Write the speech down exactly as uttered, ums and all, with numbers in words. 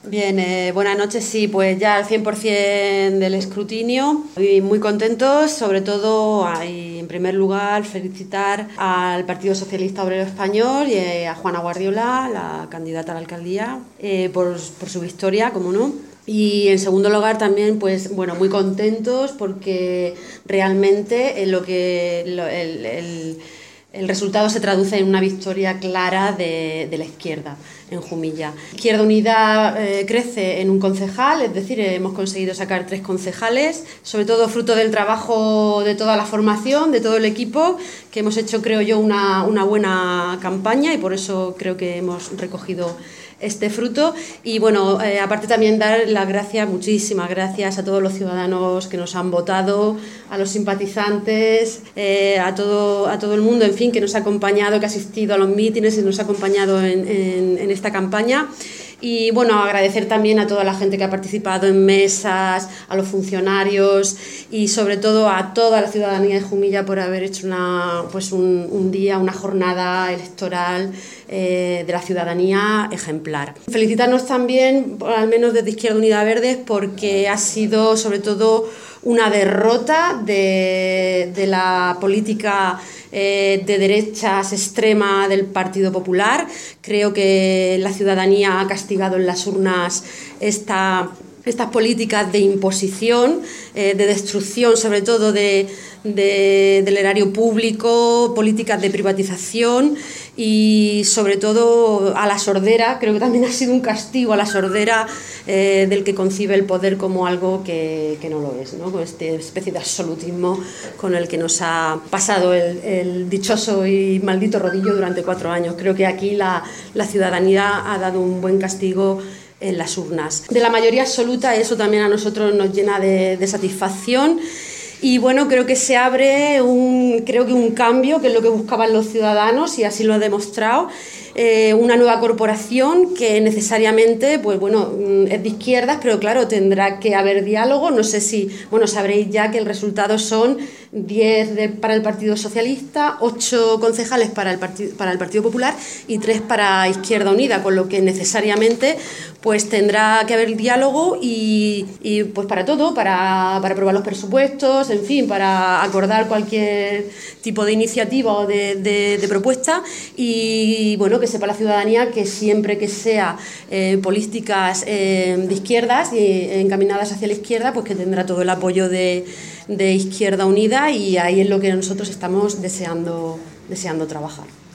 Bien, eh, buenas noches. Sí, pues ya al cien por ciento del escrutinio y muy contentos, sobre todo y en primer lugar felicitar al Partido Socialista Obrero Español y eh, a Juana Guardiola, la candidata a la alcaldía, eh, por, por su victoria, como no. Y en segundo lugar también, pues bueno, muy contentos porque realmente en lo que lo, el, el El resultado se traduce en una victoria clara de, de la izquierda en Jumilla. Izquierda Unida eh, crece en un concejal, es decir, hemos conseguido sacar tres concejales, sobre todo fruto del trabajo de toda la formación, de todo el equipo, que hemos hecho, creo yo, una, una buena campaña y por eso creo que hemos recogido este fruto. Y bueno, eh, aparte también dar las gracias, muchísimas gracias a todos los ciudadanos que nos han votado, a los simpatizantes, eh, a, todo, a todo el mundo, en fin, que nos ha acompañado, que ha asistido a los mítines y nos ha acompañado en, en, en esta campaña. Y bueno, agradecer también a toda la gente que ha participado en mesas, a los funcionarios y sobre todo a toda la ciudadanía de Jumilla por haber hecho una, pues un, un día, una jornada electoral eh, de la ciudadanía ejemplar. Felicitarnos también, al menos desde Izquierda Unida Verdes, porque ha sido sobre todo una derrota de, de la política eh, de derechas extrema del Partido Popular. Creo que la ciudadanía ha castigado en las urnas esta, estas políticas de imposición, eh, de destrucción sobre todo de, de, del erario público, políticas de privatización y sobre todo a la sordera. Creo que también ha sido un castigo a la sordera eh, del que concibe el poder como algo que, que no lo es, ¿no? Con esta especie de absolutismo con el que nos ha pasado el, el dichoso y maldito rodillo durante cuatro años. Creo que aquí la, la ciudadanía ha dado un buen castigo en las urnas. De la mayoría absoluta, eso también a nosotros nos llena de, de satisfacción. Y bueno, creo que se abre un, creo que un cambio, que es lo que buscaban los ciudadanos y así lo ha demostrado. Eh, una nueva corporación que necesariamente, pues bueno, es de izquierdas, pero claro, tendrá que haber diálogo. No sé si, bueno, sabréis ya que el resultado son diez de, para el Partido Socialista, ocho concejales para el, Partido, para el Partido Popular y tres para Izquierda Unida, con lo que necesariamente pues tendrá que haber diálogo y, y pues para todo, para, para aprobar los presupuestos, en fin, para acordar cualquier tipo de iniciativa o de, de, de propuesta y bueno, que sepa la ciudadanía que siempre que sea eh, políticas eh, de izquierdas y eh, encaminadas hacia la izquierda, pues que tendrá todo el apoyo de, de Izquierda Unida y ahí es lo que nosotros estamos deseando, deseando trabajar.